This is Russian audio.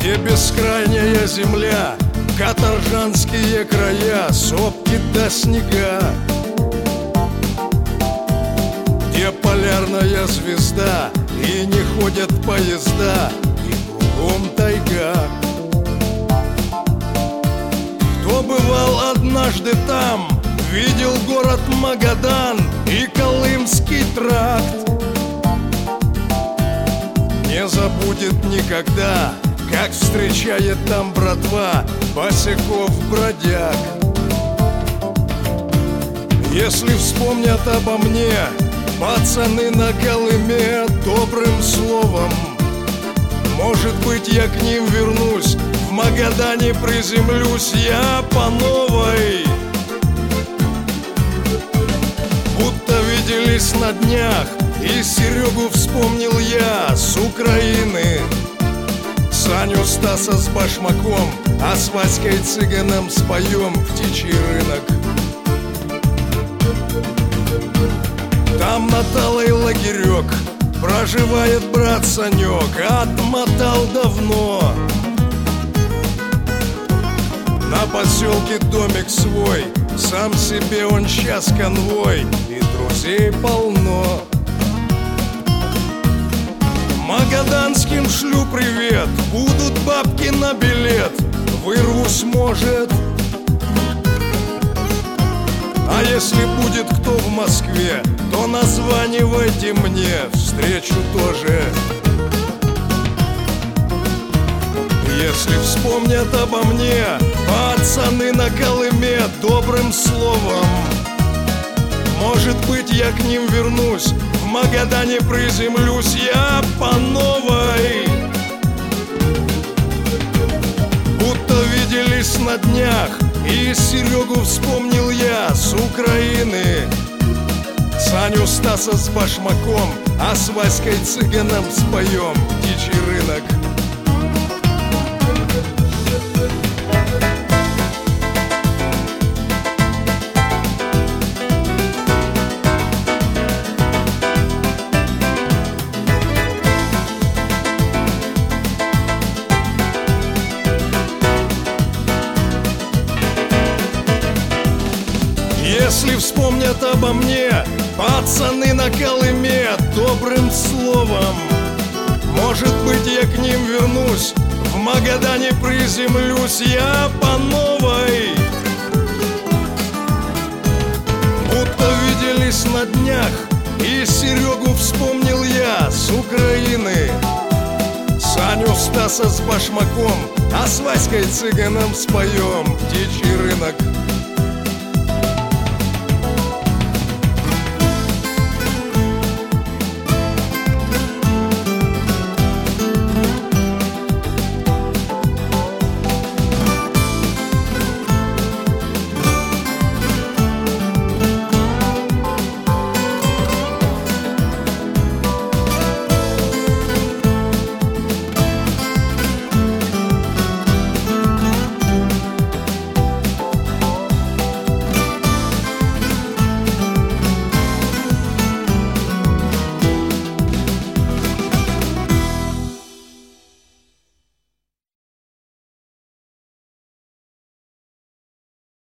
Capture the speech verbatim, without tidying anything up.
И бескрайняя земля, каторжанские края, сопки до снега, где полярная звезда и не ходят поезда, и кругом тайга. Кто бывал однажды там, видел город Магадан и Колымский тракт, не забудет никогда, как встречает там братва босяков-бродяг. Если вспомнят обо мне пацаны на Колыме добрым словом, может быть, я к ним вернусь, в Магадане приземлюсь я по новой. Будто виделись на днях, и Серегу вспомнил я с Украины, Саню Стаса с Башмаком, а с Васькой Цыганом споем «Птичий рынок». Там на Талой лагерек проживает брат Санек, отмотал давно. На поселке домик свой, сам себе он сейчас конвой, и друзей полно. Магаданским шлю привет, будут бабки на билет, вырвусь, может. А если будет кто в Москве, то названивайте мне, встречу тоже. Если вспомнят обо мне пацаны на Колыме добрым словом, может быть, я к ним вернусь, в Магадане приземлюсь я по новой. Будто виделись на днях, и Серегу вспомнил я с Украины, Саню Стаса с Башмаком, а с Васькой Цыганом споем «Птичий рынок». Если вспомнят обо мне пацаны на Колыме добрым словом, может быть, я к ним вернусь, в Магадане приземлюсь я по новой. Будто виделись на днях, и Серегу вспомнил я с Украины, Саню Стаса с Башмаком, а с Васькой Цыганом споем «Птичий рынок».